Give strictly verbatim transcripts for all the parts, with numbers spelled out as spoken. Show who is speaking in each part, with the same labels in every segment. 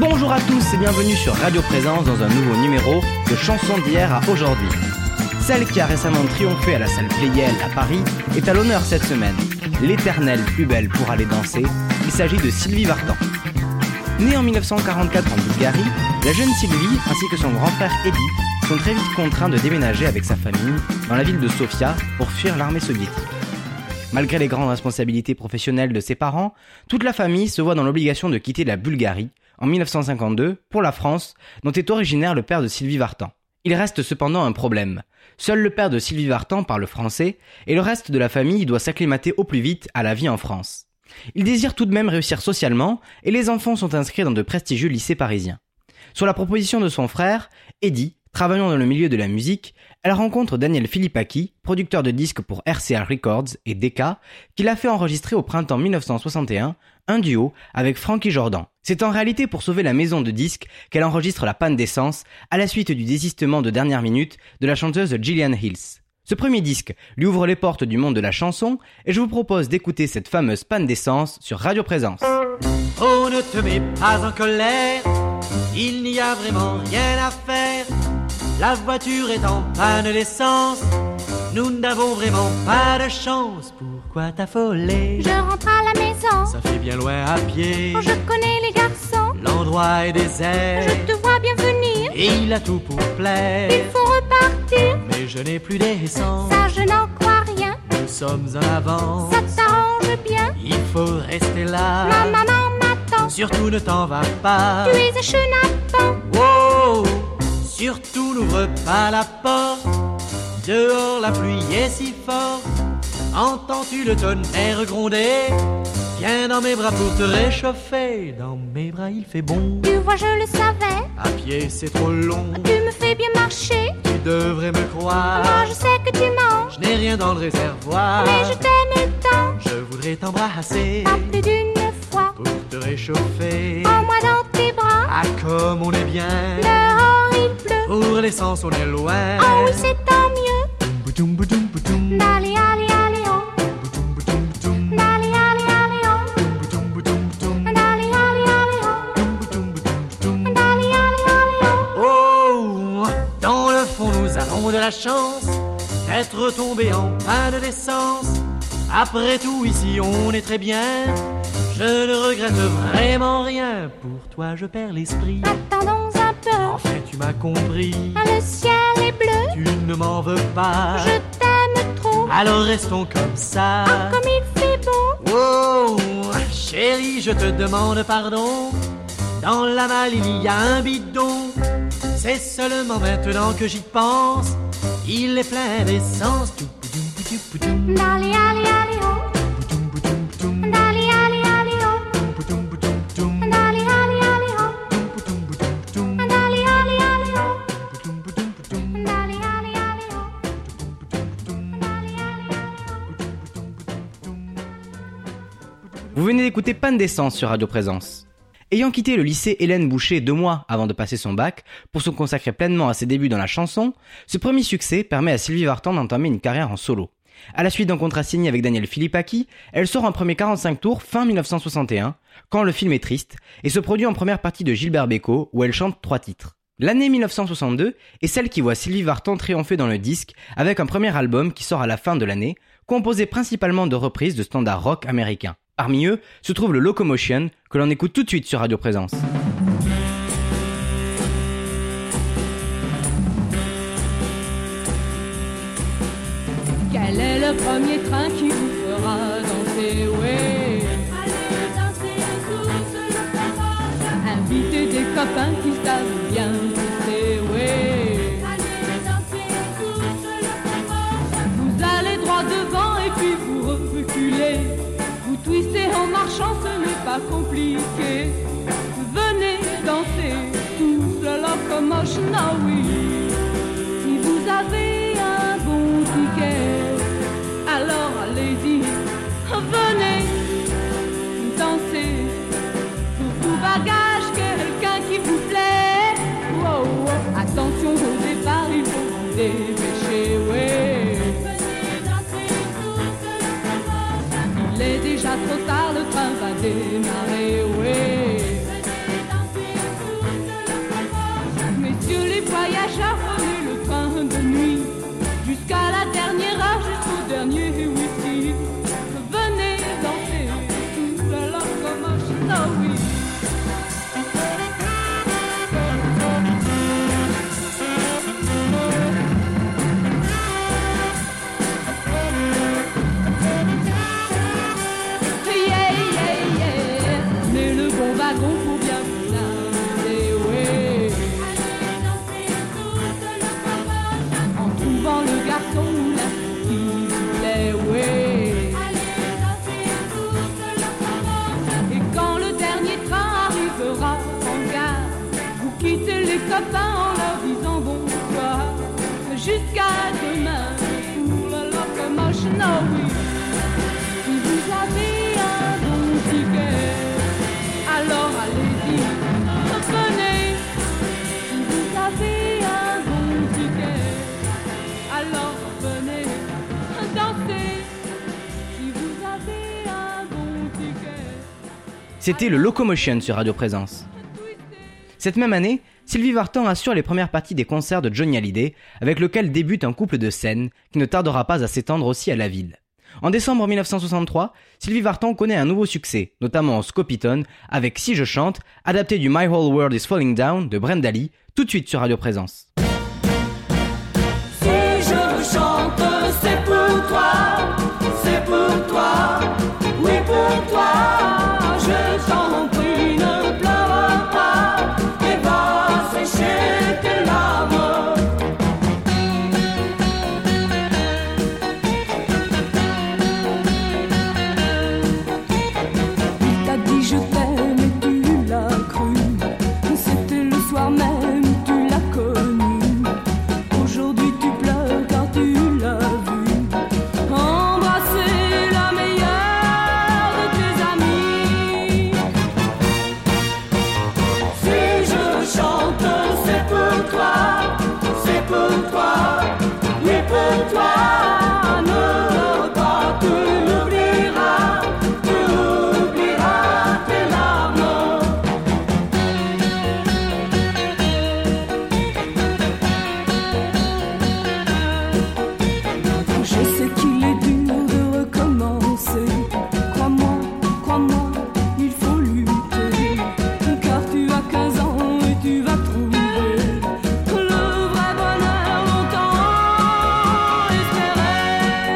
Speaker 1: Bonjour à tous et bienvenue sur Radio Présence dans un nouveau numéro de Chansons d'hier à aujourd'hui. Celle qui a récemment triomphé à la salle Pleyel à Paris est à l'honneur cette semaine. L'éternelle plus belle pour aller danser, il s'agit de Sylvie Vartan. Née en dix-neuf cent quarante-quatre en Bulgarie, la jeune Sylvie ainsi que son grand frère Eddie sont très vite contraints de déménager avec sa famille dans la ville de Sofia pour fuir l'armée soviétique. Malgré les grandes responsabilités professionnelles de ses parents, toute la famille se voit dans l'obligation de quitter la Bulgarie en dix-neuf cent cinquante-deux pour la France, dont est originaire le père de Sylvie Vartan. Il reste cependant un problème. Seul le père de Sylvie Vartan parle français et le reste de la famille doit s'acclimater au plus vite à la vie en France. Il désire tout de même réussir socialement et les enfants sont inscrits dans de prestigieux lycées parisiens. Sur la proposition de son frère, Eddie, travaillant dans le milieu de la musique, elle rencontre Daniel Philippaki, producteur de disques pour R C A Records et Decca, qui l'a fait enregistrer au printemps dix-neuf cent soixante et un un duo avec Frankie Jordan. C'est en réalité pour sauver la maison de disques qu'elle enregistre la panne d'essence à la suite du désistement de dernière minute de la chanteuse Gillian Hills. Ce premier disque lui ouvre les portes du monde de la chanson et je vous propose d'écouter cette fameuse panne d'essence sur Radio Présence.
Speaker 2: Oh, ne te mets pas en colère, il n'y a vraiment rien à faire. La voiture est en panne d'essence, nous n'avons vraiment pas de chance. Pourquoi t'affoler?
Speaker 3: Je rentre à la maison,
Speaker 2: ça fait bien loin à pied.
Speaker 3: Oh, je connais les garçons,
Speaker 2: l'endroit est désert.
Speaker 3: Je te vois bien venir,
Speaker 2: et il a tout pour plaire.
Speaker 3: Il faut repartir,
Speaker 2: mais je n'ai plus d'essence.
Speaker 3: Ça je n'en crois rien,
Speaker 2: nous sommes en avance.
Speaker 3: Ça t'arrange bien,
Speaker 2: il faut rester là.
Speaker 3: Ma maman m'attend,
Speaker 2: surtout ne t'en va pas.
Speaker 3: Tu es un chenapan.
Speaker 2: Wow, surtout n'ouvre pas la porte. Dehors la pluie est si forte. Entends-tu le tonnerre gronder? Viens dans mes bras pour te réchauffer. Dans mes bras il fait bon.
Speaker 3: Tu vois je le savais,
Speaker 2: à pied c'est trop long.
Speaker 3: Tu me fais bien marcher,
Speaker 2: tu devrais me croire.
Speaker 3: Moi je sais que tu manges,
Speaker 2: je n'ai rien dans le réservoir.
Speaker 3: Mais je t'aime tant,
Speaker 2: je voudrais t'embrasser.
Speaker 3: Pas plus d'une fois,
Speaker 2: pour te réchauffer.
Speaker 3: Prends-moi dans tes bras.
Speaker 2: Ah comme on est bien.
Speaker 3: Dehors il pleut,
Speaker 2: pour l'essence on est loin.
Speaker 3: Oh oui c'est tant mieux.
Speaker 2: Boutoum boutoum boutoum.
Speaker 3: Allez allez allez oh.
Speaker 2: Boutoum boutoum boutoum.
Speaker 3: Allez allez allez oh.
Speaker 2: Boutoum boutoum boutoum.
Speaker 3: Allez allez allez oh.
Speaker 2: Boutoum boutoum boutoum.
Speaker 3: Allez allez allez
Speaker 2: oh. Oh, dans le fond nous avons de la chance d'être tombés en panne d'essence. Après tout ici on est très bien. Je ne regrette vraiment rien. Pour toi je perds l'esprit.
Speaker 3: Attendons un peu.
Speaker 2: Enfin tu m'as compris.
Speaker 3: Le ciel est bleu.
Speaker 2: Tu ne m'en veux pas.
Speaker 3: Je t'aime trop.
Speaker 2: Alors restons comme ça.
Speaker 3: Ah comme il fait beau.
Speaker 2: Oh chérie je te demande pardon. Dans la malle il y a un bidon. C'est seulement maintenant que j'y pense. Il est plein d'essence.
Speaker 3: Allez allez allez oh.
Speaker 1: Vous venez d'écouter Panne d'essence sur Radio Présence. Ayant quitté le lycée Hélène Boucher deux mois avant de passer son bac pour se consacrer pleinement à ses débuts dans la chanson, ce premier succès permet à Sylvie Vartan d'entamer une carrière en solo. À la suite d'un contrat signé avec Daniel Philippaki, elle sort un premier quarante-cinq tours fin dix-neuf cent soixante et un, Quand le film est triste, et se produit en première partie de Gilbert Bécaud où elle chante trois titres. L'année dix-neuf cent soixante-deux est celle qui voit Sylvie Vartan triompher dans le disque avec un premier album qui sort à la fin de l'année, composé principalement de reprises de standards rock américains. Parmi eux se trouve le Locomotion, que l'on écoute tout de suite sur Radio Présence.
Speaker 4: Quel est le premier train qui vous fera danser, ouais?
Speaker 3: Allez danser tous le fromage.
Speaker 4: Invitez des copains qui savent bien danser, ouais.
Speaker 3: Allez danser tous le fromage.
Speaker 4: Vous allez droit devant et puis vous reculez. Vous twistez en marchant, ce n'est pas compliqué. Venez danser tous le Locomotion, ah oui. Si vous avez un bon ticket, alors allez-y, venez danser. Pour tout bagage, quelqu'un qui vous plaît. Wow, wow. Attention au départ, il faut vous dépêcher, ouais. Il est déjà trop tard, le train va démarrer, ouais. copains en leur disant bonsoir. Jusqu'à demain pour le locomotion, oh oui. Si vous avez un bon ticket, alors allez-y, venez. Si vous avez un bon ticket, alors venez danser. Si vous avez un bon ticket.
Speaker 1: C'était le Locomotion sur Radio Présence. Cette même année, Sylvie Vartan assure les premières parties des concerts de Johnny Hallyday, avec lequel débute un couple de scènes qui ne tardera pas à s'étendre aussi à la ville. En décembre mille neuf cent soixante-trois, Sylvie Vartan connaît un nouveau succès, notamment en Scopitone, avec Si je chante, adapté du My Whole World is Falling Down de Brenda Lee, tout de suite sur Radio Présence.
Speaker 5: Si je chante, c'est pour toi, c'est pour toi, oui pour toi, je t'en prie, ne pleure pas, et va sécher tes larmes.
Speaker 4: Il t'a dit je t'aime et tu l'as cru. C'était le soir même, tu l'as connu. Aujourd'hui tu pleures car tu l'as vu. Embrasser la meilleure de tes amis.
Speaker 5: Si je chante, c'est pour toi, c'est pour toi, oui pour toi, ne pleure pas, tu oublieras, tu oublieras tes larmes.
Speaker 4: Je sais qu'il est dur de recommencer. Crois-moi, crois-moi, il faut lutter. Car tu as quinze ans et tu vas trouver le vrai bonheur longtemps espéré.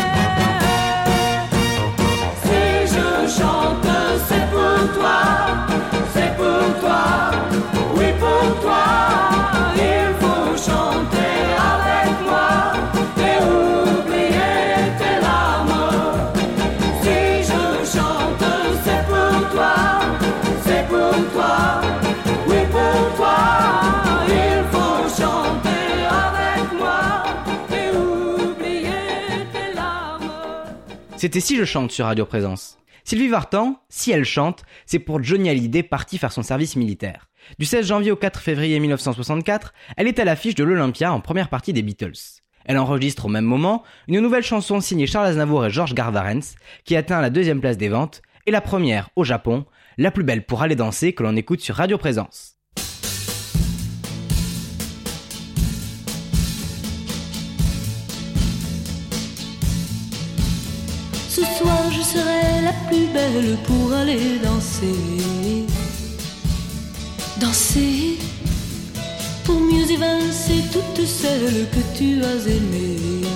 Speaker 5: Si je chante, c'est pour toi, c'est pour toi, oui pour toi, il faut chanter avec moi et oublier tes larmes. Si je chante, c'est pour toi, c'est pour toi, oui pour toi, il faut chanter avec moi et oublier tes larmes.
Speaker 1: C'était Si je chante sur Radio Présence. Sylvie Vartan, si elle chante, c'est pour Johnny Hallyday parti faire son service militaire. Du seize janvier au quatre février mille neuf cent soixante-quatre, elle est à l'affiche de l'Olympia en première partie des Beatles. Elle enregistre au même moment une nouvelle chanson signée Charles Aznavour et George Garvarentz qui atteint la deuxième place des ventes et la première au Japon, La plus belle pour aller danser que l'on écoute sur Radio Présence.
Speaker 6: Ce soir je serai la plus belle pour aller danser. Danser pour mieux évincer toutes celles que tu as aimées.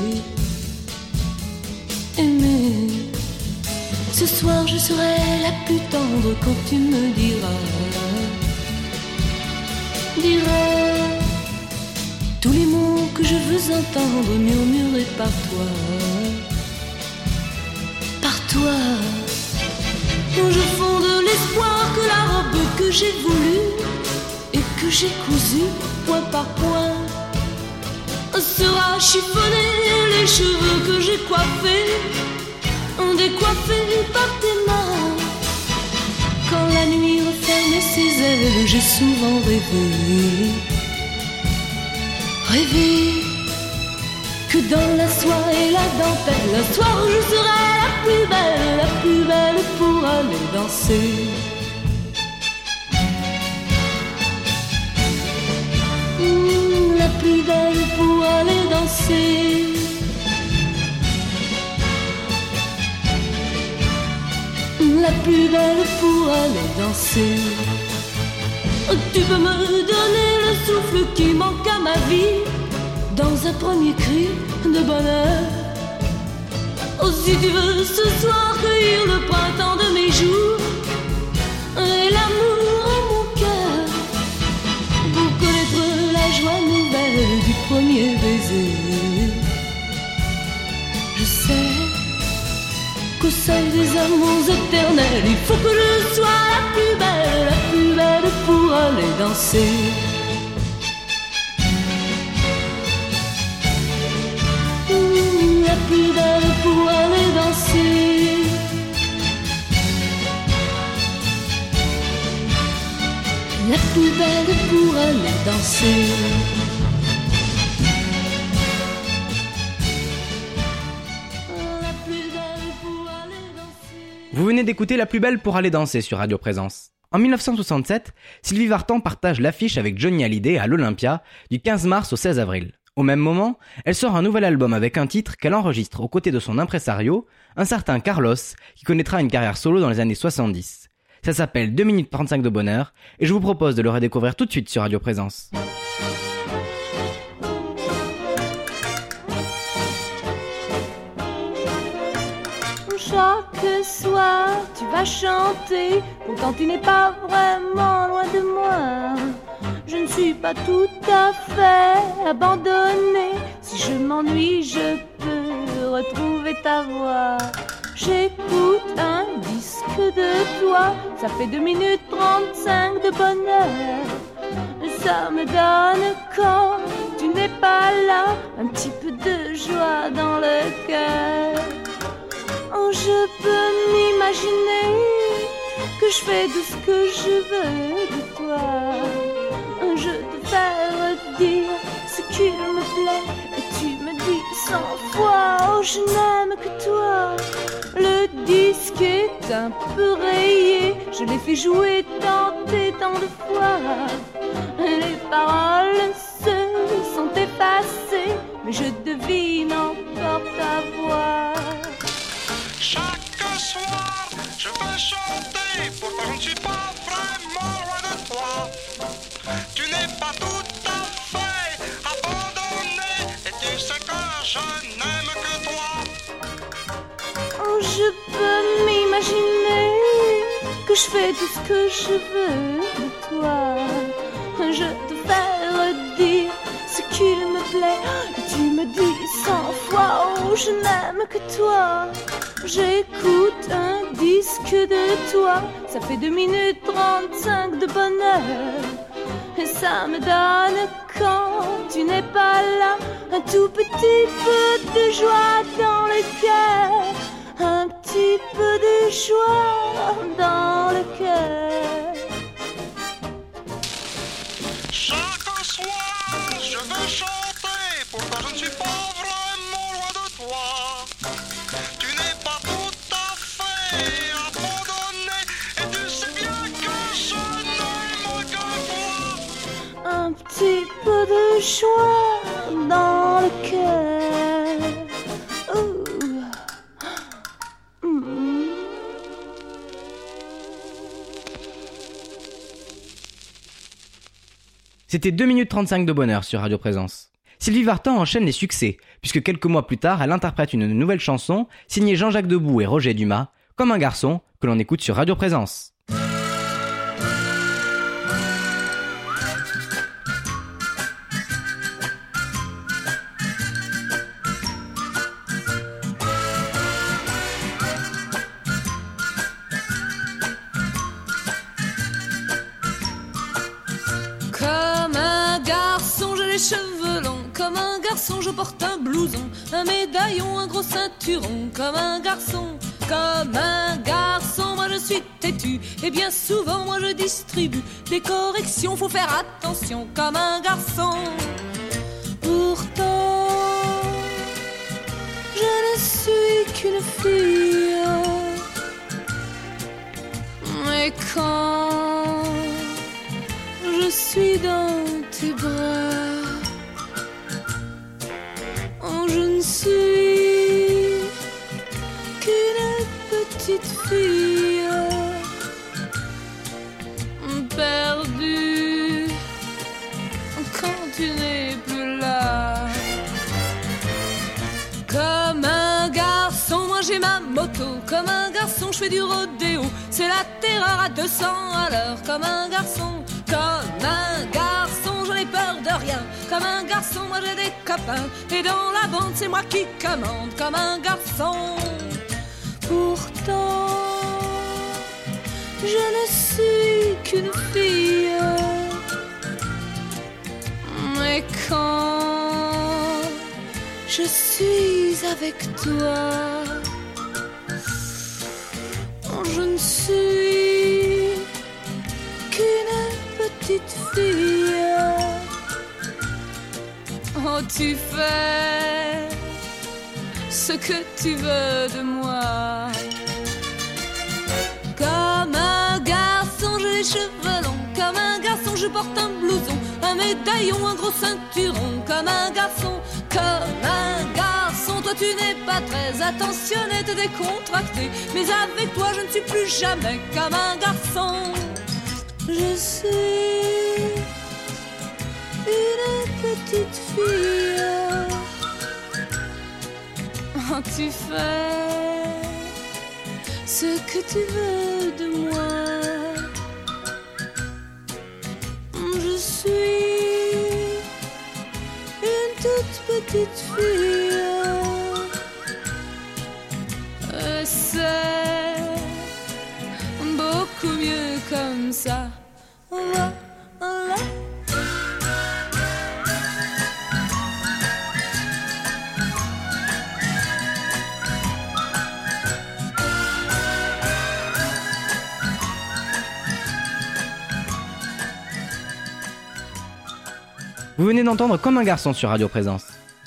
Speaker 6: Aimer. Ce soir je serai la plus tendre quand tu me diras. Diras tous les mots que je veux entendre murmurés par toi. Toi, je fonde l'espoir que la robe que j'ai voulue et que j'ai cousue point par point sera chiffonnée, les cheveux que j'ai coiffés, décoiffés par tes mains. Quand la nuit referme ses ailes, j'ai souvent rêvé, rêvé que dans la soie et la dentelle, la soir je serai la plus belle, la plus belle pour aller danser. Mmh, la plus belle pour aller danser. La plus belle pour aller danser. Tu peux me donner le souffle qui manque à ma vie dans un premier cri de bonheur. Oh, si tu veux ce soir cueillir le printemps de mes jours et l'amour en mon cœur, pour connaître la joie nouvelle du premier baiser. Je sais qu'au sein des amours éternels, il faut que je sois la plus belle, la plus belle pour aller danser. plus belle pour aller danser. La plus belle pour aller danser. La plus belle pour aller danser.
Speaker 1: Vous venez d'écouter La plus belle pour aller danser sur Radio Présence. En dix-neuf cent soixante-sept, Sylvie Vartan partage l'affiche avec Johnny Hallyday à l'Olympia du quinze mars au seize avril. Au même moment, elle sort un nouvel album avec un titre qu'elle enregistre aux côtés de son impresario, un certain Carlos, qui connaîtra une carrière solo dans les années soixante-dix. Ça s'appelle deux minutes trente-cinq de bonheur et je vous propose de le redécouvrir tout de suite sur Radio Présence.
Speaker 6: Chaque soir, tu vas chanter, pourtant tu n'es pas vraiment loin de moi. Je ne suis pas tout à fait abandonnée. Si je m'ennuie, je peux retrouver ta voix. J'écoute un disque de toi, ça fait deux minutes trente-cinq de bonheur. Ça me donne quand tu n'es pas là, un petit peu de joie dans le cœur. Oh, je peux m'imaginer que je fais tout ce que je veux de toi. Je te fais dire ce qu'il me plaît et tu me dis cent fois oh je n'aime que toi. Le disque est un peu rayé, je l'ai fait jouer tant et tant de fois. Les paroles se sont effacées, mais je devine encore ta voix.
Speaker 7: Chaque soir, je veux chanter, pourtant je ne suis pas vraiment loin de toi. Tu n'es pas tout à fait abandonné, et tu sais que je n'aime que toi.
Speaker 6: Oh, je peux m'imaginer que je fais tout ce que je veux de toi. Je te fais redire ce qu'il me plaît, et tu me dis cent fois oh je n'aime que toi. J'écoute un disque de toi, ça fait deux minutes trente-cinq de bonheur. Et ça me donne quand tu n'es pas là, un tout petit peu de joie dans le cœur. Un petit peu de joie dans le cœur.
Speaker 7: Chaque soir, je veux chanter, pourtant je ne suis pas vraiment loin de toi. Tu n'es pas tout à fait abandonné, et tu sais bien que je n'aime que toi.
Speaker 6: Un petit peu de joie dans le cœur. Ouh. Mm.
Speaker 1: C'était deux minutes trente-cinq de bonheur sur Radio Présence. Sylvie Vartan enchaîne les succès, puisque quelques mois plus tard, elle interprète une nouvelle chanson signée Jean-Jacques Debout et Roger Dumas, Comme un garçon, que l'on écoute sur Radio Présence.
Speaker 4: Comme un garçon, j'ai les cheveux longs. Comme un garçon, je porte un blouson, un médaillon, un gros ceinturon. Comme un garçon, comme un garçon, moi je suis têtu. Et bien souvent, moi je distribue des corrections. Faut faire attention, comme un garçon. Pourtant, je ne suis qu'une fille. Mais quand je suis dans tes bras, oh, je ne suis qu'une petite fille perdue quand tu n'es plus là. Comme un garçon, moi j'ai ma moto. Comme un garçon, je fais du rodéo. C'est la terreur à deux cents à l'heure. Comme un garçon, comme un garçon, j'en ai peur de rien. Comme un garçon, moi j'ai des copains. Et dans la bande, c'est moi qui commande. Comme un garçon. Pourtant, je ne suis qu'une fille. Mais quand
Speaker 6: je suis avec toi. Je ne suis qu'une petite fille. Oh, tu fais ce que tu veux de moi. Comme un garçon, j'ai les cheveux longs. Comme un garçon, je porte un blouson, un médaillon, un gros ceinturon. Comme un garçon, comme un garçon. Toi, tu n'es pas très attentionné, t'es décontracté. Mais avec toi, je ne suis plus jamais comme un garçon. Je suis une petite fille. Oh, tu fais ce que tu veux de moi. Je suis une toute petite fille. Et c'est beaucoup mieux comme ça. Voilà, voilà.
Speaker 1: Vous venez d'entendre Comme un garçon sur Radio Présence.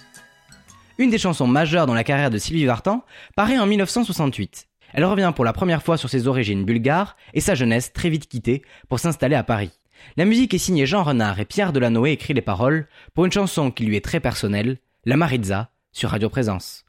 Speaker 1: Une des chansons majeures dans la carrière de Sylvie Vartan paraît en dix-neuf cent soixante-huit. Elle revient pour la première fois sur ses origines bulgares et sa jeunesse très vite quittée pour s'installer à Paris. La musique est signée Jean Renard et Pierre Delanoë écrit les paroles pour une chanson qui lui est très personnelle, La Maritza, sur Radio Présence.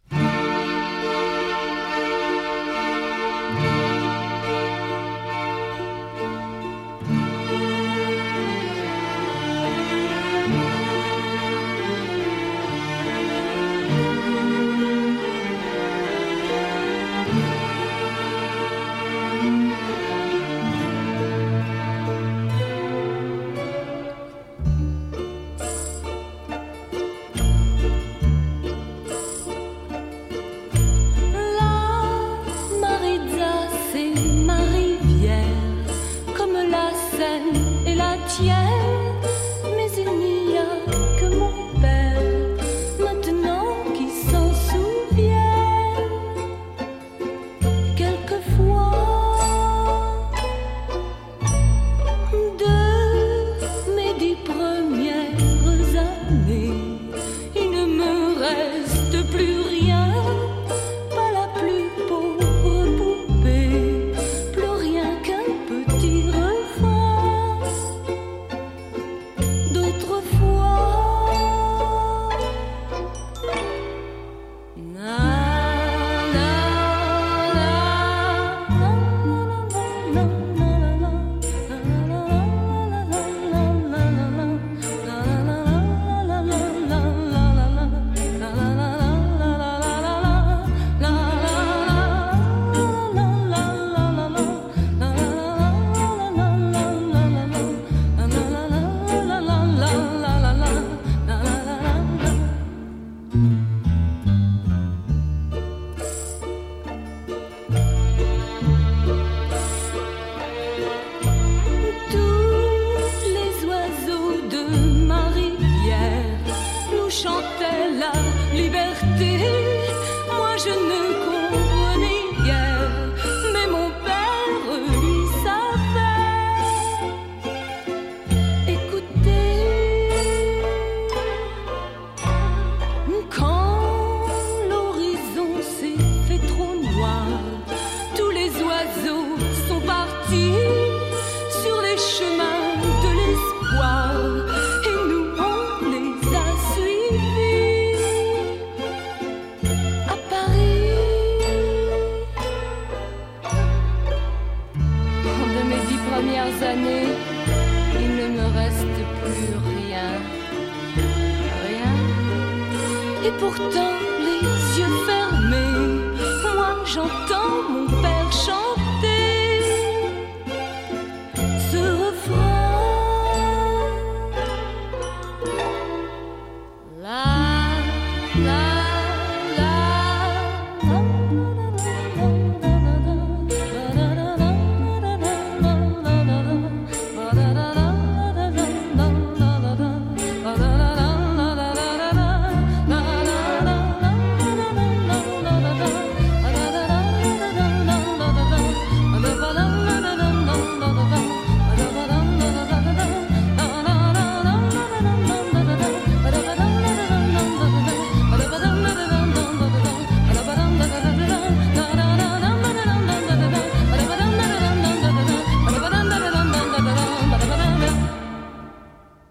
Speaker 6: La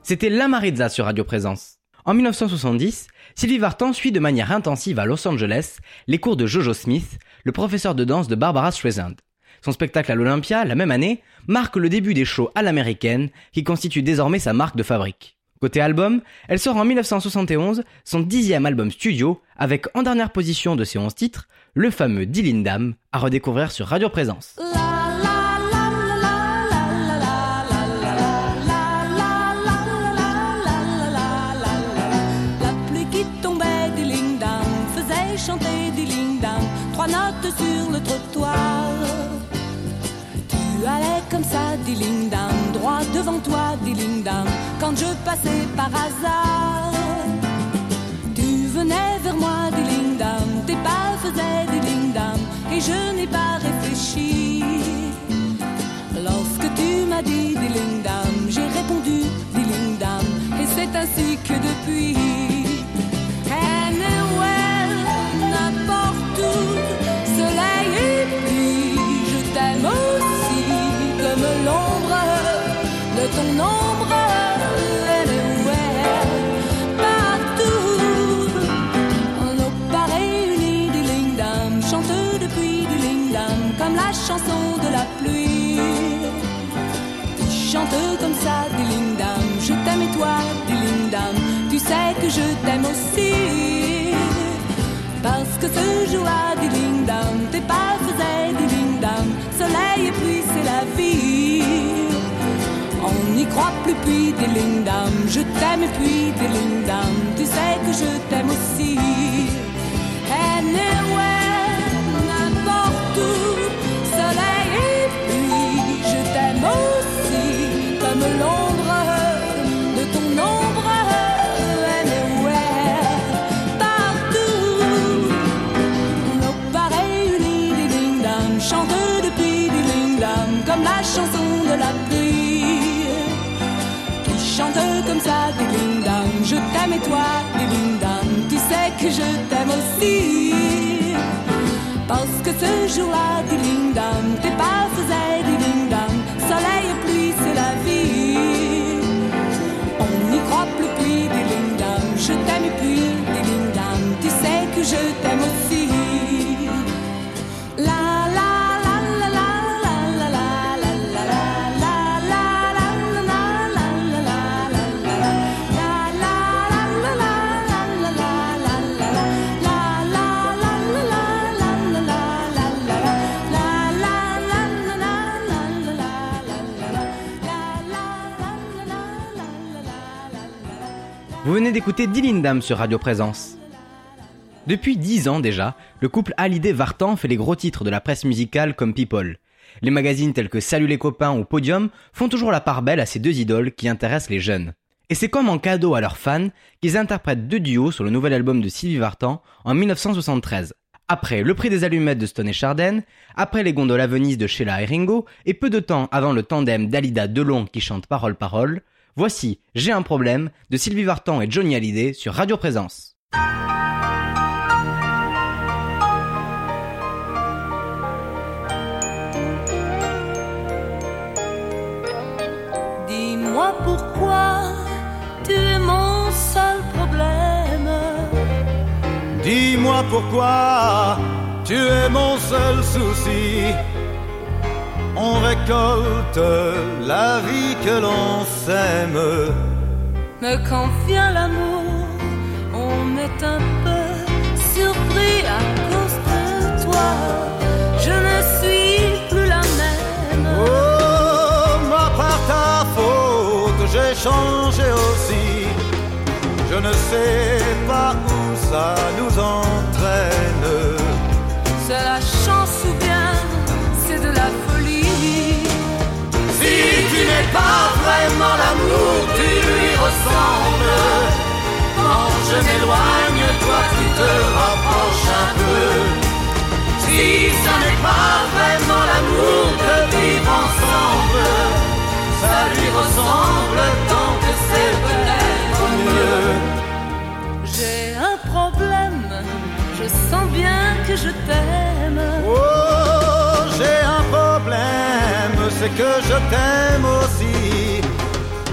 Speaker 1: C'était La Maritza sur Radio Présence. En dix-neuf cent soixante-dix, Sylvie Vartan suit de manière intensive à Los Angeles les cours de Jojo Smith, le professeur de danse de Barbara Streisand. Son spectacle à l'Olympia, la même année, marque le début des shows à l'américaine qui constituent désormais sa marque de fabrique. Côté album, elle sort en dix-neuf cent soixante et onze son dixième album studio avec en dernière position de ses onze titres, le fameux Dilindam, à redécouvrir sur Radio Présence.
Speaker 6: Chanter des lignes d'âme, trois notes sur le trottoir. Tu allais comme ça, des lignes d'âme, droit devant toi, des lignes d'âme. Quand je passais par hasard, tu venais vers moi, des lignes d'âme. Tes pas faisaient des lignes d'âme, et je n'ai pas réfléchi. Lorsque tu m'as dit des lignes d'âme, j'ai répondu des lignes d'âme, et c'est ainsi que depuis. Soleil et pluie, je t'aime aussi comme l'ombre de ton ombre. Anywhere, partout, nos pas réunis des lignes d'âme, chanteux depuis des lignes d'âme, comme la chanson de la pluie. Tu chantes comme ça des lignes d'âme, je t'aime et toi des lignes d'âme, tu sais que je t'aime aussi. Parce que ce jour-là, des lignes d'âme, tes pas faisaient des lignes d'âme. Soleil et pluie, c'est la vie. On n'y croit plus, puis des lignes d'âme. Je t'aime et puis des lignes d'âme. Tu sais que je t'aime aussi. Anywhere, n'importe où, soleil et pluie, je t'aime aussi. Comme l'ombre de ton ombre. Chanteux depuis des lignes d'âme, comme la chanson de la pluie. Qui chante comme ça des lignes d'âme, je t'aime et toi des lignes d'âme, tu sais que je t'aime aussi. Parce que ce jour-là des lignes d'âme, tes pas faisaient des lignes d'âme, soleil et pluie c'est la vie. On n'y croit plus puis des lignes d'âme, je t'aime et puis des lignes d'âme, tu sais que je t'aime aussi. La la
Speaker 1: Vous venez d'écouter Dilindam sur Radio Présence. Depuis dix ans déjà, le couple Hallyday-Vartan fait les gros titres de la presse musicale comme People. Les magazines tels que Salut les copains ou Podium font toujours la part belle à ces deux idoles qui intéressent les jeunes. Et c'est comme en cadeau à leurs fans qu'ils interprètent deux duos sur le nouvel album de Sylvie Vartan en dix-neuf cent soixante-treize. Après Le prix des allumettes de Stone et Chardin, après Les gondoles à Venise de Sheila et Ringo, et peu de temps avant le tandem Dalida Delon qui chante Parole Parole, voici J'ai un problème de Sylvie Vartan et Johnny Hallyday sur Radio Présence.
Speaker 6: Dis-moi pourquoi tu es mon seul problème.
Speaker 8: Dis-moi pourquoi tu es mon seul souci. On récolte la vie que l'on sème.
Speaker 6: Mais quand vient l'amour, on est un peu surpris à cause de toi. Je ne suis plus la même.
Speaker 8: Oh, moi par ta faute, j'ai changé aussi. Je ne sais pas où ça nous entraîne.
Speaker 6: C'est la chance ou bien c'est de la folie.
Speaker 5: Si tu n'es pas vraiment l'amour, tu lui ressembles. Quand je m'éloigne, toi tu te rapproches un peu. Si ça n'est pas vraiment l'amour de vivre ensemble, ça lui ressemble tant que c'est peut-être mieux.
Speaker 6: J'ai un problème, je sens bien que je t'aime.
Speaker 8: Oh, j'ai un problème, c'est que je t'aime aussi.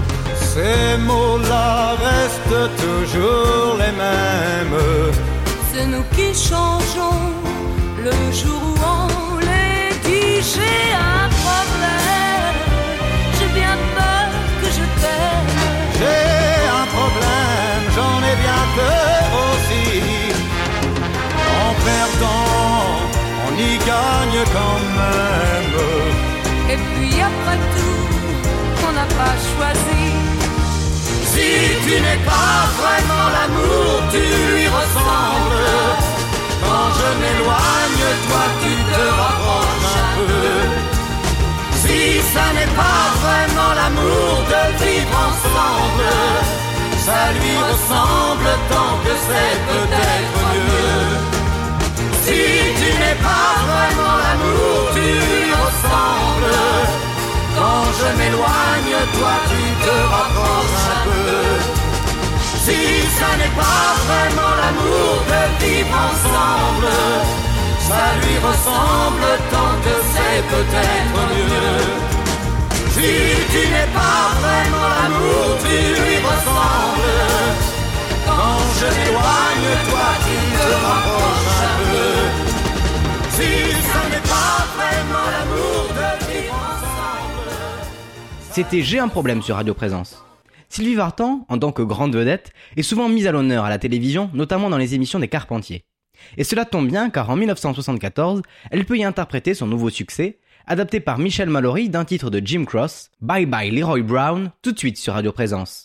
Speaker 8: Ces mots-là restent toujours les mêmes.
Speaker 6: C'est nous qui changeons le jour où on les dit. J'ai un problème, j'ai bien peur que je t'aime.
Speaker 8: J'ai un problème, j'en ai bien peur aussi. En perdant, on y gagne quand même.
Speaker 6: Et puis après tout, on n'a pas choisi.
Speaker 5: Si tu n'es pas vraiment l'amour, tu lui ressembles. Quand je m'éloigne, toi tu te rapproches un peu. Si ça n'est pas vraiment l'amour de vivre ensemble, ça lui ressemble tant que c'est peut-être mieux. Si tu n'es pas vraiment l'amour, tu lui ressembles. Quand je m'éloigne, toi tu te rapproches un peu. Si ça n'est pas vraiment l'amour de vivre ensemble, ça lui ressemble tant que c'est peut-être mieux. Si tu n'es pas vraiment l'amour, tu lui ressembles. Quand je m'éloigne, toi tu te rapproches un peu. Si ça n'est pas vraiment l'amour de vivre ensemble.
Speaker 1: C'était J'ai un problème sur Radio Présence. Sylvie Vartan, en tant que grande vedette, est souvent mise à l'honneur à la télévision, notamment dans les émissions des Carpentiers. Et cela tombe bien car en dix-neuf cent soixante-quatorze, elle peut y interpréter son nouveau succès, adapté par Michel Mallory d'un titre de Jim Cross, Bye Bye Leroy Brown, tout de suite sur Radio Présence.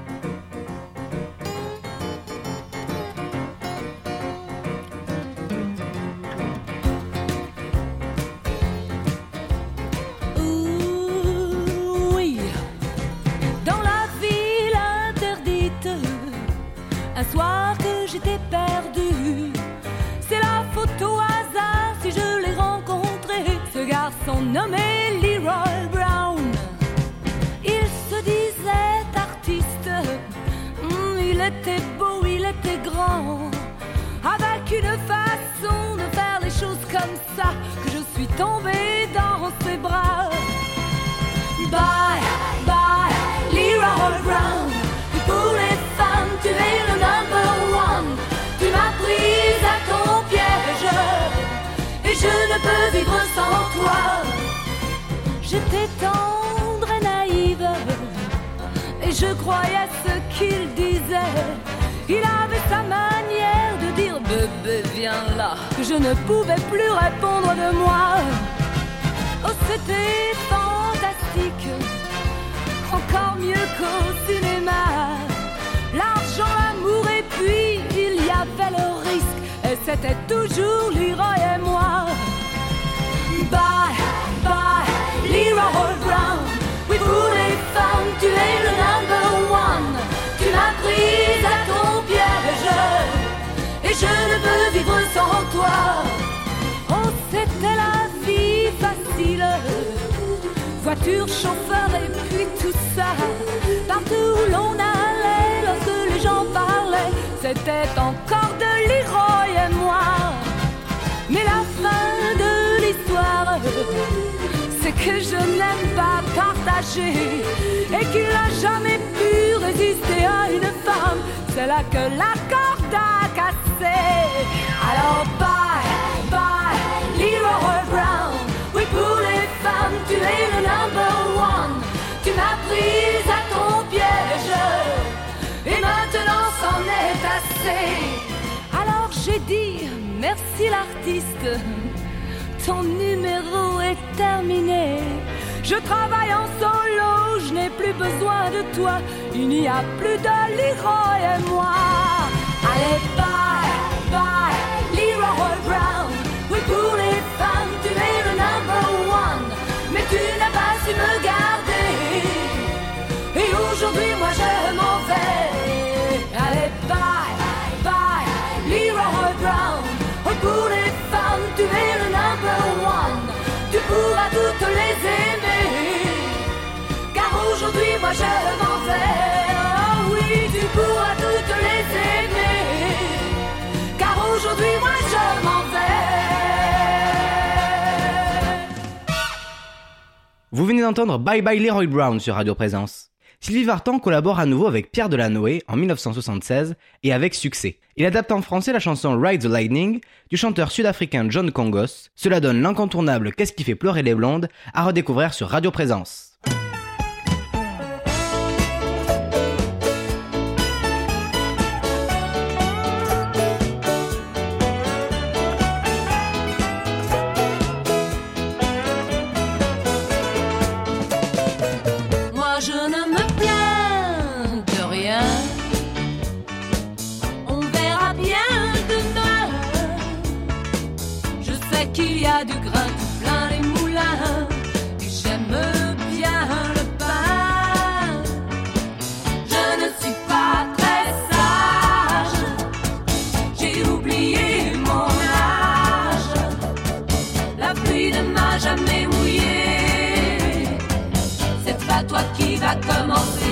Speaker 6: Nommé Leroy Brown, il se disait artiste, mmh, il était beau, il était grand, avec une façon de faire les choses comme ça, que je suis tombée dans ses bras. Bye, bye, Leroy Brown, pour les femmes tu es le number one, tu m'as prise à ton piège, et je ne peux vivre sans toi. J'étais tendre et naïve, et je croyais ce qu'il disait. Il avait sa manière de dire « Bébé, viens là », que je ne pouvais plus répondre de moi. Oh, c'était fantastique, encore mieux qu'au cinéma. L'argent, l'amour, et puis il y avait le risque, et c'était toujours Leroy et moi. Bye, bye, Leroy Brown, oui pour les femmes tu es le number one. Tu m'as prise à ton piège, et je ne peux vivre sans toi. Oh c'était la vie facile, voiture, chauffeur et puis tout ça. Partout où l'on allait, lorsque les gens parlaient, c'était encore de Leroy et moi. Mais la fin de l'histoire, c'est que je n'aime pas partager, et qu'il n'a jamais pu résister à une femme. C'est là que la corde a cassé. Alors bye, bye, Leroy Brown, oui pour les femmes tu es le number one. Tu m'as prise à ton piège, et maintenant c'en est assez. Alors j'ai dit merci l'artiste, ton numéro est terminé. Je travaille en solo, je n'ai plus besoin de toi. Il n'y a plus de Leroy et moi. Allez bye, bye, Leroy Brown, oui pour les femmes tu es le number one. Mais tu n'as pas su me garder, et aujourd'hui moi je m'en vais. Allez bye, bye, Leroy Brown, oui pour les femmes tu es le number one. Tu pourras toutes les aimer, car aujourd'hui moi je m'en vais. Oh oui, tu pourras toutes les aimer, car aujourd'hui moi je m'en vais.
Speaker 1: Vous venez d'entendre Bye Bye Leroy Brown sur Radio Présence. Sylvie Vartan collabore à nouveau avec Pierre Delanoë en dix-neuf cent soixante-seize et avec succès. Il adapte en français la chanson Ride the Lightning du chanteur sud-africain John Kongos. Cela donne l'incontournable Qu'est-ce qui fait pleurer les blondes à redécouvrir sur Radio Présence.
Speaker 6: Qu'il y a du grain tout plein les moulins et j'aime bien le pain. Je ne suis pas très sage, j'ai oublié mon âge. La pluie ne m'a jamais mouillé, c'est pas toi qui vas commencer.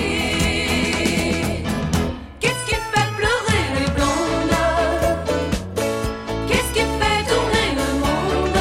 Speaker 6: Qu'est-ce qui fait pleurer les blondes? Qu'est-ce qui fait tourner le monde?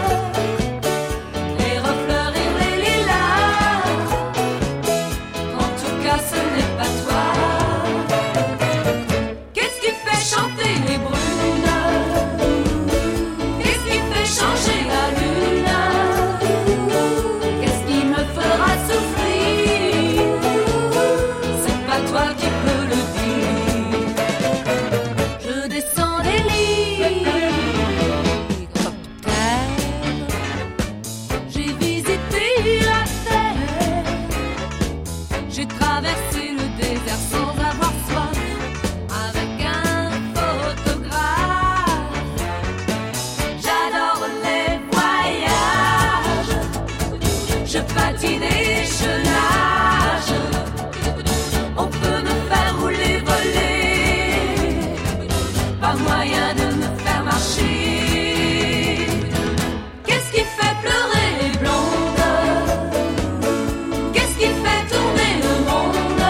Speaker 6: Les refleurir les lilas. En tout cas ce n'est pas toi. Qu'est-ce qui fait chanter les brunes? Qu'est-ce qui fait changer la lune? Qu'est-ce qui me fera souffrir? C'est pas toi qui peux le dire. Je descends les l'hélicoptère. J'ai visité la terre. J'ai traversé le désert sans avoir soif avec un photographe. J'adore les voyages. Je patine et je nage. On peut me faire rouler, voler. Pas moyen de me faire marcher. Qu'est-ce qui fait pleurer les blondes? Qu'est-ce qui fait tourner le monde?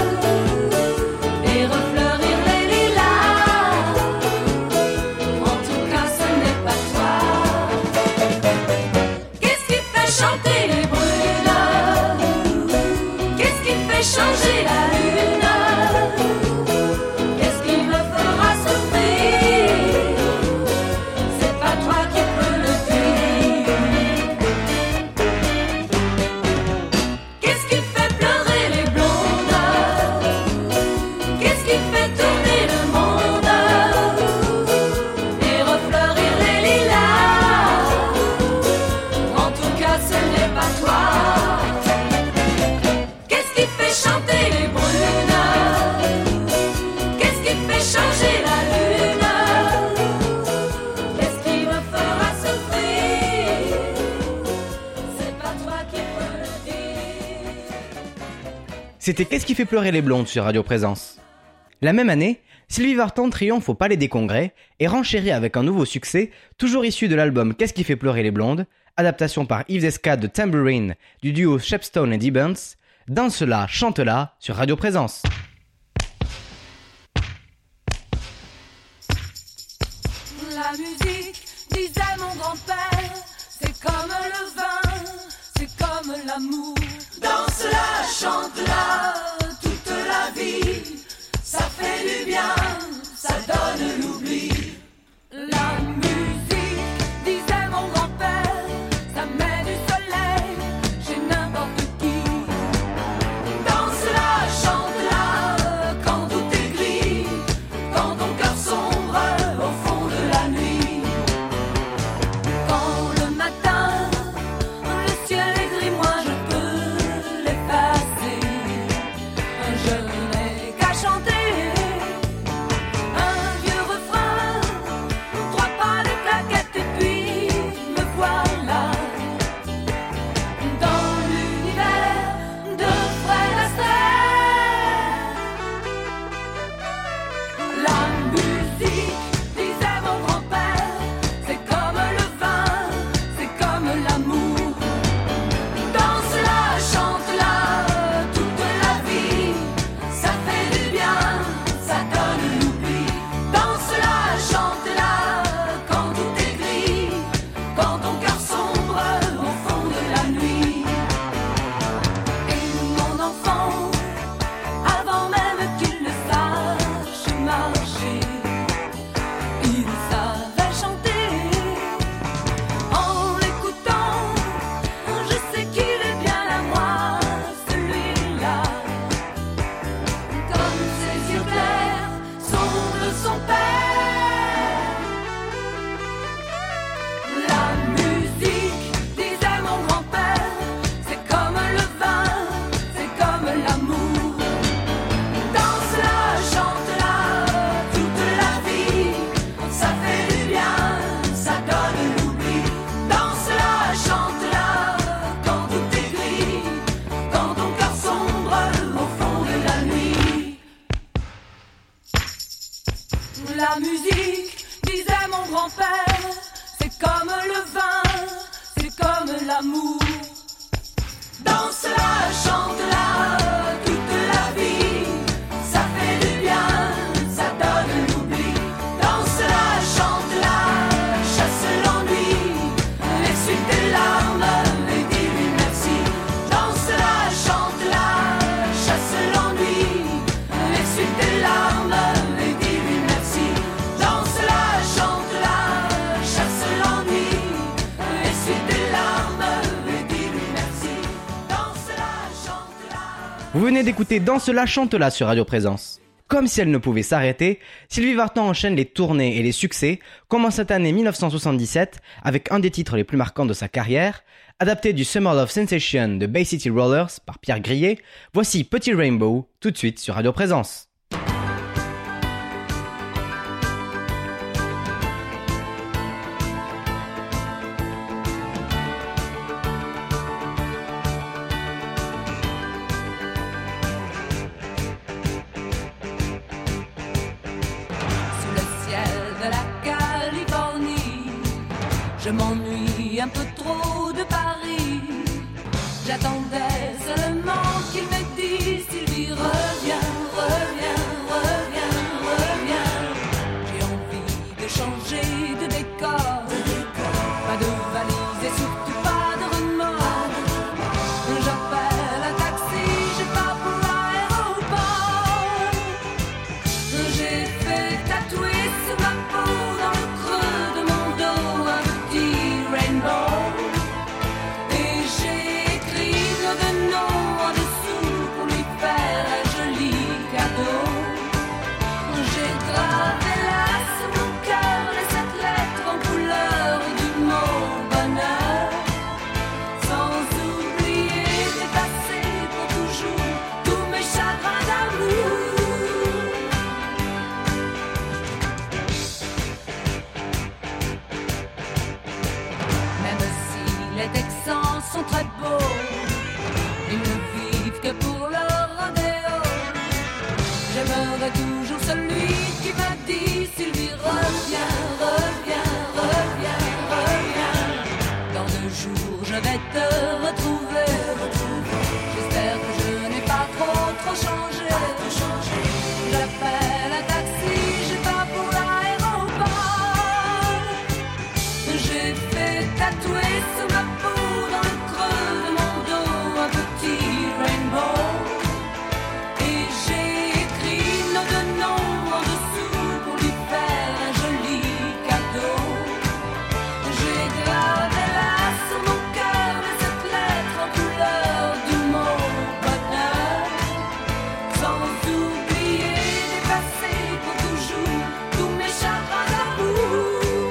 Speaker 6: Et refleurir les lilas. En tout cas ce n'est pas toi. Qu'est-ce qui fait chanter les brunes? Qu'est-ce qui fait changer la lune? Qu'est-ce qui me fera souffrir? C'est pas toi qui peux le dire. Qu'est-ce qui fait pleurer les blondes? Qu'est-ce qui fait tourner le monde? Et refleurir les lilas. En tout cas ce n'est pas toi. Qu'est-ce qui fait chanter les brunes? Qu'est-ce qui fait changer la lune? Qu'est-ce qui me fera souffrir? C'est pas toi qui peux le dire.
Speaker 1: C'était Qu'est-ce qui fait pleurer les blondes sur Radio Présence. La même année, Sylvie Vartan triomphe au Palais des Congrès et renchérit avec un nouveau succès, toujours issu de l'album Qu'est-ce qui fait pleurer les blondes, adaptation par Yves Descade de Tambourine du duo Shepstone et Gibbons, Danse-la, chante-la sur Radio Présence.
Speaker 6: La musique, disait mon grand-père, c'est comme le vin, c'est comme l'amour. Danse-la, chante-la, toute la vie, ça fait du bien, ça donne l'oubli. La musique, disait mon grand-père, ça met du soleil chez n'importe qui. Danse-la, chante-la, quand tout est gris, quand ton cœur sombre au fond de la nuit. Quand le matin, le ciel est gris, moi je peux l'effacer.
Speaker 4: La musique, disait mon grand-père, c'est comme le vin, c'est comme l'amour. Danse-la, chante-la, toute la vie, ça fait du bien, ça donne l'oubli. Danse-la, chante-la, chasse l'ennui, essuie tes larmes et dis-lui merci. Danse-la, chante-la, chasse l'ennui, essuie tes larmes et dis-lui merci. Danse-la, chante-la, chasse l'ennui, essuie tes larmes et dis-lui merci. Danse-la, chante-la.
Speaker 1: Vous venez d'écouter Danse-la, chante-la sur Radio Présence. Comme si elle ne pouvait s'arrêter, Sylvie Vartan enchaîne les tournées et les succès, comme en cette année dix-neuf cent soixante-dix-sept, avec un des titres les plus marquants de sa carrière, adapté du Summer Love Sensation de Bay City Rollers par Pierre Grillet. Voici Petit Rainbow, tout de suite sur Radio Présence.
Speaker 4: Sous le ciel de la Californie, je m'ennuie un peu trop de Paris. J'attendais seulement qu'il me dise Sylvie, reviens, reviens, reviens, reviens. J'ai envie de changer de décor, pas de valise et surtout pas de remords. J'appelle un taxi, je pars pour l'aéroport. J'ai fait tatouer sur ma peau, dans le creux de mon dos, un petit rainbow. Et j'ai écrit le nom en dessous pour lui faire un joli cadeau. J'ai gravé là sur mon cœur les sept lettres en couleur du mot bonheur. Sans oublier d'effacer pour toujours tous mes chagrins d'amour. Même si les Texans sont très beaux, ils ne vivent que pour leur rodéo. J'aimerais toujours celui qui me dit Sylvie, reviens, reviens, reviens, reviens. Dans deux jours je vais te retrouver. J'espère que je n'ai pas trop trop changé. J'appelle un taxi, je pars pour l'aéroport. J'ai fait tatouer sur ma peau, dans le creux de mon dos, un petit rainbow. Et j'ai écrit nos deux noms en dessous pour lui faire un joli cadeau. J'ai gravé là sur mon cœur les sept lettres en couleur du mot bonheur. Sans oublier d'effacer pour toujours tous mes chagrins d'amour.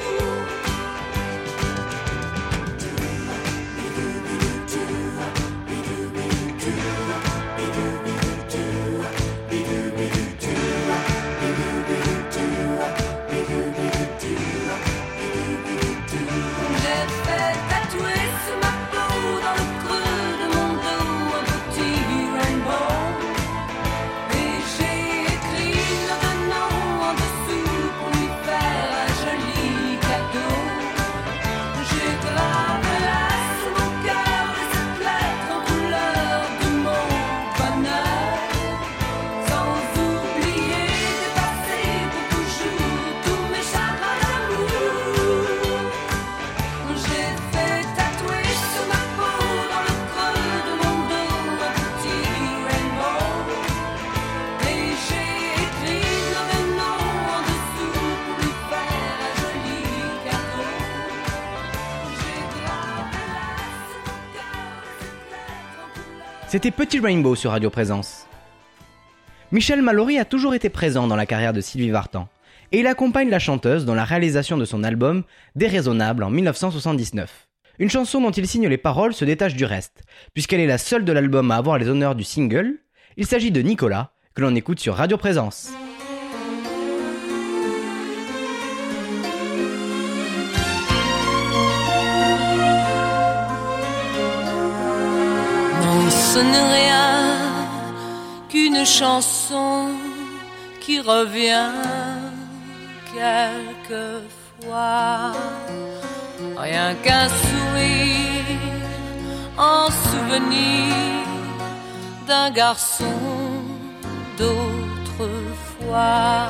Speaker 4: J'ai fait tatouer sur ma peau, dans le creux de mon dos, un petit rainbow. Et j'ai écrit notre nom en dessous pour lui faire un joli cadeau. J'ai gravé là sur mon cœur les sept lettres en couleur du mot bonheur. Sans oublier d'effacer pour toujours tous mes chagrins d'amour. J'ai fait tatouer sur ma peau, dans le creux de mon dos, un petit rainbow. Et j'ai écrit nos noms en dessous pour lui faire un joli cadeau. J'ai gravé là sur mon cœur cette lettre en couleur.
Speaker 1: C'était Petit Rainbow sur Radio Présence. Michel Mallory a toujours été présent dans la carrière de Sylvie Vartan, et il accompagne la chanteuse dans la réalisation de son album Déraisonnable en dix-neuf cent soixante-dix-neuf. Une chanson dont il signe les paroles se détache du reste, puisqu'elle est la seule de l'album à avoir les honneurs du single. Il s'agit de Nicolas, que l'on écoute sur Radio Présence.
Speaker 6: Non, ce n'est rien qu'une chanson qui revient, quelquefois. Rien qu'un sourire en souvenir d'un garçon d'autrefois.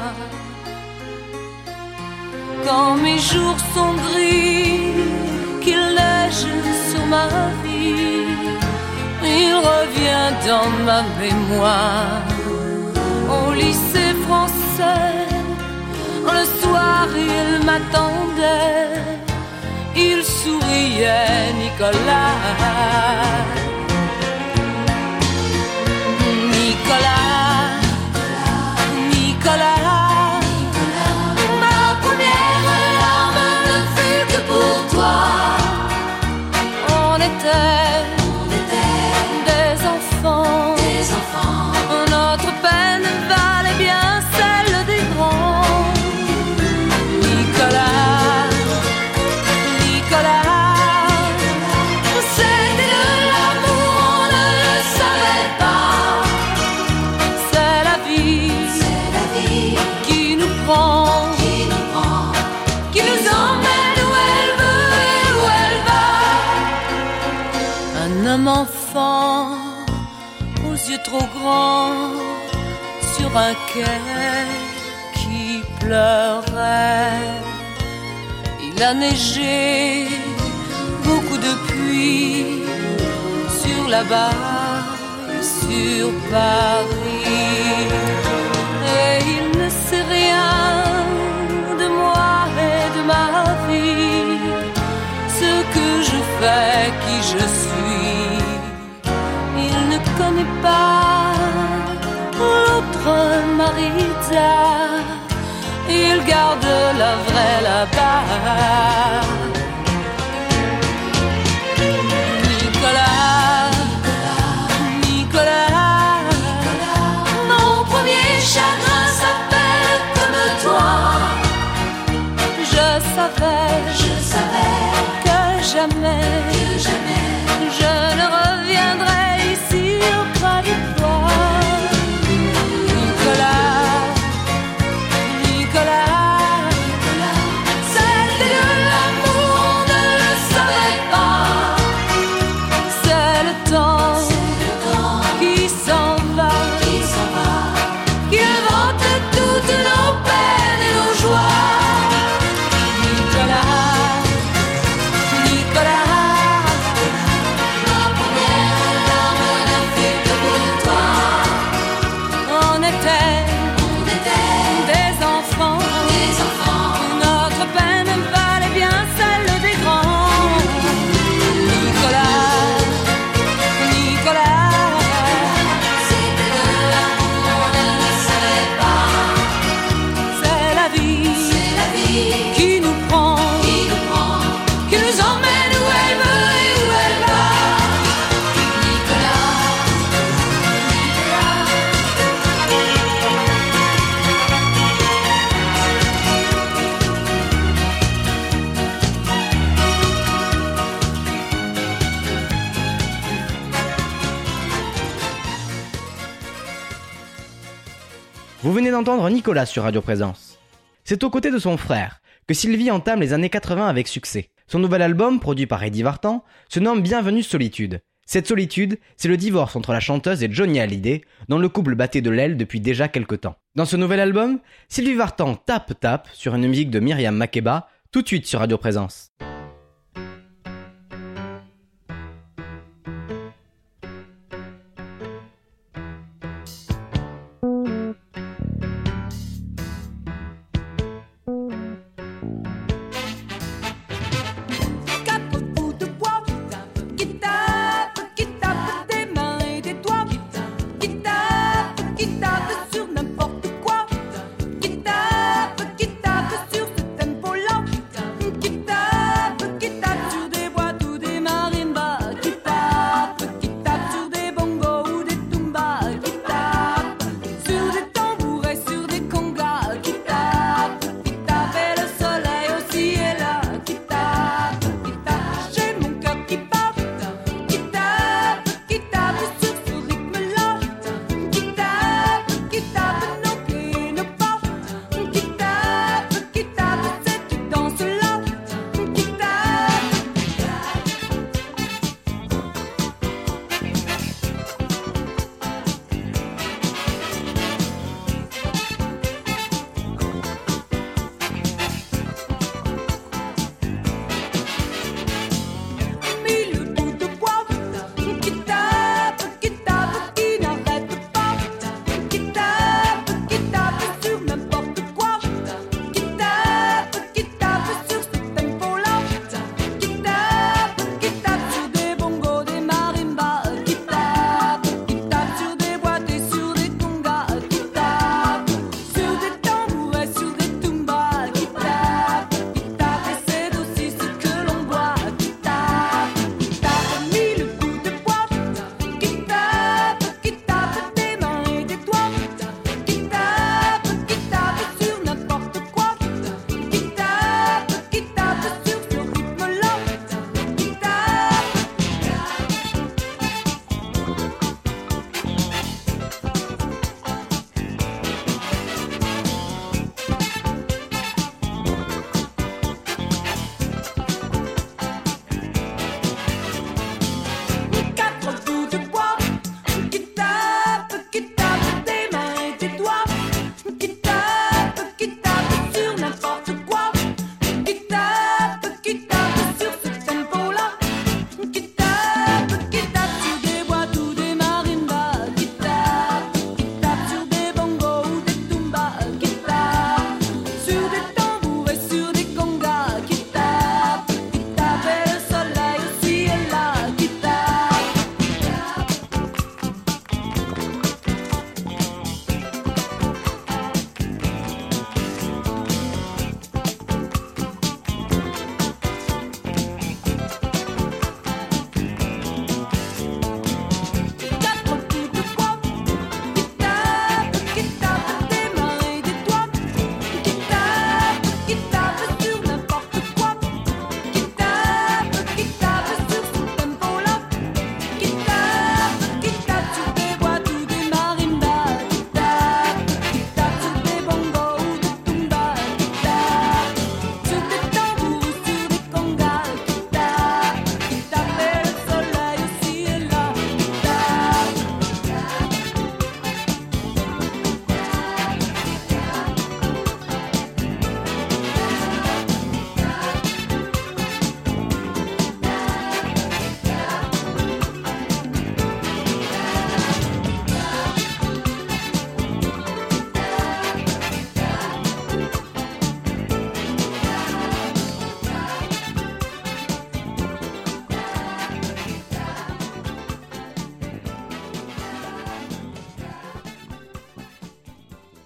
Speaker 6: Quand mes jours sont gris, qu'il neige sur ma vie, il revient dans ma mémoire. Au lycée français, le soir il m'attendait, il souriait, Nicolas. Nicolas, Nicolas, ma première larme ne fut que pour toi. On était, on était des enfants, des enfants. Notre peine valait bien celle des grands. Nicolas, Nicolas, c'était de l'amour, on ne le savait pas. C'est la vie, c'est la vie qui nous prend, qui nous prend, qui nous emmène où elle veut et où elle va. Un homme enfant, aux yeux trop grands, sur un quai qui pleurait. Il a neigé, beaucoup de pluie sur la barre, sur Paris. Et il ne sait rien de moi et de ma vie, ce que je fais, qui je suis. Il ne connaît pas l'autre Marita, il garde la vraie là-bas. Nicolas, Nicolas, mon premier chagrin s'appelle comme toi. Je savais, je savais que jamais, que jamais, je ne reviendrai ici auprès de toi. Nicolas, Nicolas, c'était de l'amour, on ne le savait pas. C'est le temps, qui s'en va, qui s'en va, qui invente toutes nos peines et nos joies. Nicolas, Nicolas, ma première larme ne fut que pour toi. On était, on était des enfants, des enfants. Notre peine valait bien celle des grands. Nicolas, Nicolas, c'était de l'amour, on ne le savait pas. C'est la vie, c'est la vie qui nous prend, qui nous prend, qui nous emmène où elle veut et où elle va. Nicolas,
Speaker 1: Vous venez d'entendre Nicolas sur Radio Présence. C'est aux côtés de son frère que Sylvie entame les années quatre-vingts avec succès. Son nouvel album, produit par Eddie Vartan, se nomme Bienvenue Solitude. Cette solitude, c'est le divorce entre la chanteuse et Johnny Hallyday, dont le couple battait de l'aile depuis déjà quelque temps. Dans ce nouvel album, Sylvie Vartan tape tape sur une musique de Myriam Makeba, tout de suite sur Radio Présence.
Speaker 4: Quatre bouts de bois qui tapent, qui tapent des mains et des doigts, qui tapent, qui tapent sur n'importe quoi, qui tapent, qui tapent sur ce tempo-là, qui tapent.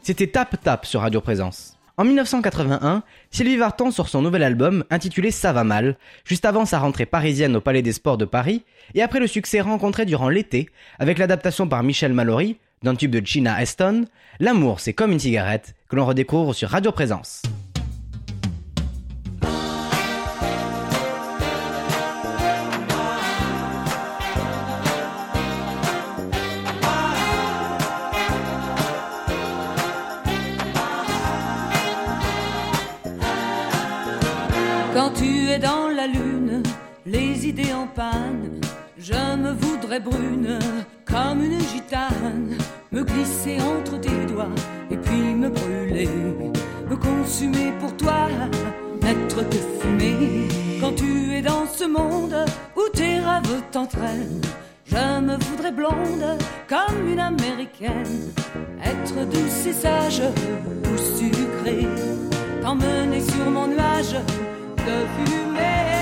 Speaker 1: C'était Tap Tap sur Radio Présence. En dix-neuf cent quatre-vingt-un, Sylvie Vartan sort son nouvel album intitulé Ça va mal, juste avant sa rentrée parisienne au Palais des Sports de Paris, et après le succès rencontré durant l'été, avec l'adaptation par Michel Mallory, d'un tube de Gina Heston, L'amour c'est comme une cigarette, que l'on redécouvre sur Radio Présence.
Speaker 6: Quand tu es dans la lune, les idées en panne, je me voudrais brune, comme une gitane, me glisser entre tes doigts, et puis me brûler, me consumer pour toi, n'être que fumée. Quand tu es dans ce monde, où tes rêves t'entraînent, je me voudrais blonde, comme une américaine, être douce et sage, ou sucrée, t'emmener sur mon nuage de fumée.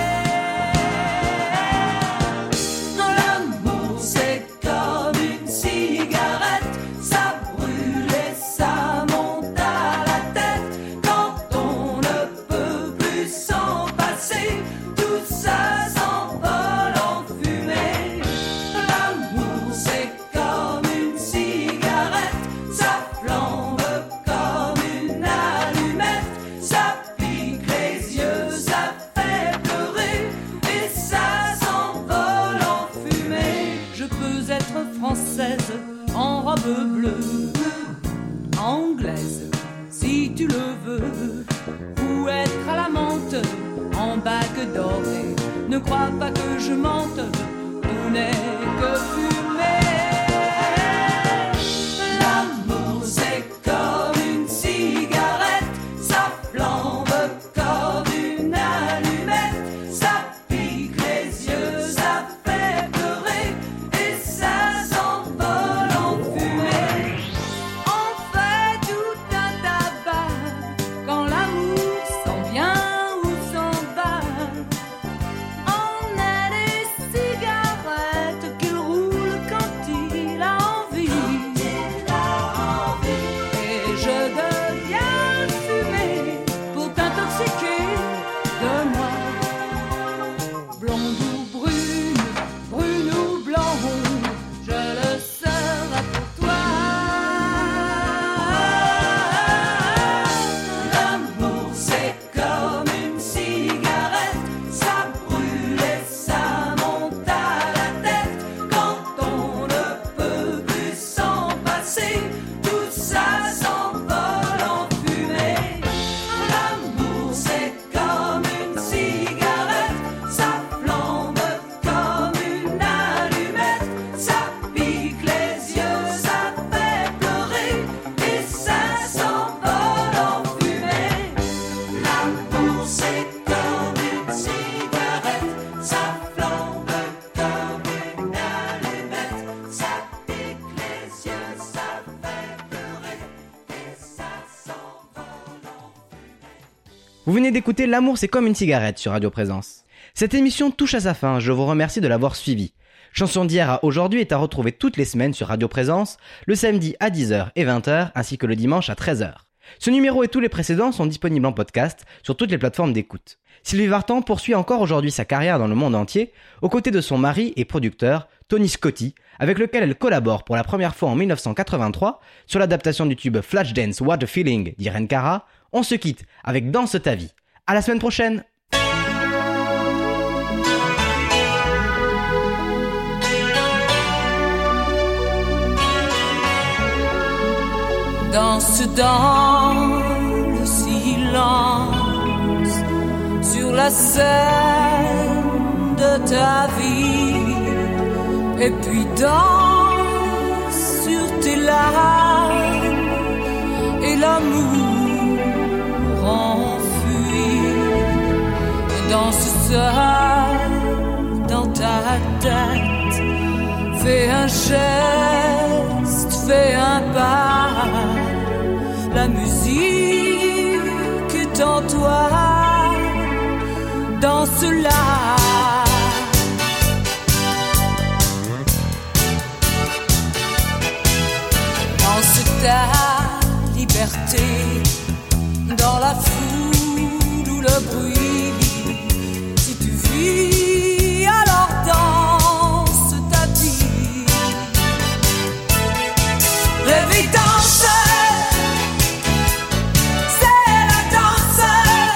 Speaker 6: L'amour c'est comme une cigarette, ça brûle et ça monte à la tête. Quand on ne peut plus s'en passer, tout ça s'envole en fumée. L'amour c'est comme une cigarette, ça flambe comme une allumette, ça pique les yeux, ça fait pleurer et ça s'envole en fumée. Je peux être française en robe bleue, anglaise si tu le veux, ou être à la menthe en bague dorée. Ne crois pas que je mente, tout n'est que fumée. L'amour c'est comme une cigarette, ça flambe comme une allumette, ça pique les yeux, ça fait pleurer et ça s'envole en fumée. On fait tout un tabac quand l'amour s'en vient ou s'en va. On a des cigarettes qu'il roule quand il a envie. Et je deviens fumée pour t'intoxiquer de moi. Blonde ou brune, brune ou blonde, je le serai pour toi. L'amour c'est comme une cigarette, ça brûle et ça monte à la tête. Quand on ne peut plus s'en passer, tout ça s'envole en fumée. L'amour c'est comme une cigarette, ça flambe comme une allumette, ça pique les yeux, ça fait pleurer et ça s'envole en fumée. L'amour c'est comme une cigarette, ça flambe comme une allumette, ça pique les yeux, ça fait pleurer et ça s'envole en fumée.
Speaker 1: Vous venez d'écouter L'amour c'est comme une cigarette sur Radio Présence. Cette émission touche à sa fin, je vous remercie de l'avoir suivie. Chanson d'hier à aujourd'hui est à retrouver toutes les semaines sur Radio Présence, le samedi à dix heures et vingt heures, ainsi que le dimanche à treize heures. Ce numéro et tous les précédents sont disponibles en podcast sur toutes les plateformes d'écoute. Sylvie Vartan poursuit encore aujourd'hui sa carrière dans le monde entier, aux côtés de son mari et producteur, Tony Scotti, avec lequel elle collabore pour la première fois en dix-neuf cent quatre-vingt-trois sur l'adaptation du tube Flashdance What a Feeling d'Irene Cara. On se quitte avec Danse ta vie. À la semaine prochaine!
Speaker 6: Danse dans le silence sur la scène de ta vie, et puis danse sur tes larmes et l'amour enfui. Danse seul dans ta tête, fais un geste, fais un pas. La musique est en toi, danse-la. Danse ta liberté
Speaker 9: liberté dans la foule ou le bruit. Si tu vis, alors danse ta vie. Rêve et danse, c'est la danse.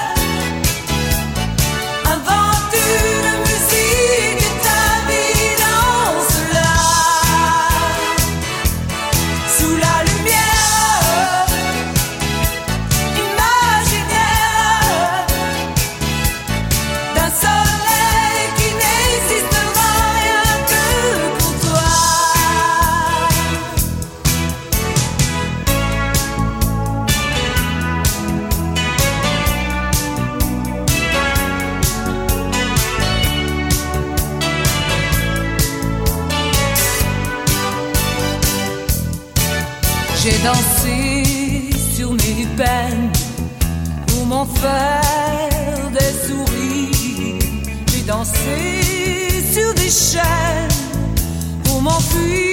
Speaker 9: Invente une musique et ta vie danse-la. Sous la lumière imaginaire d'un soleil qui n'existera rien que pour toi. J'ai dansé sur mes peines pour m'en faire des sourires. J'ai dansé sur des chaînes pour m'enfuir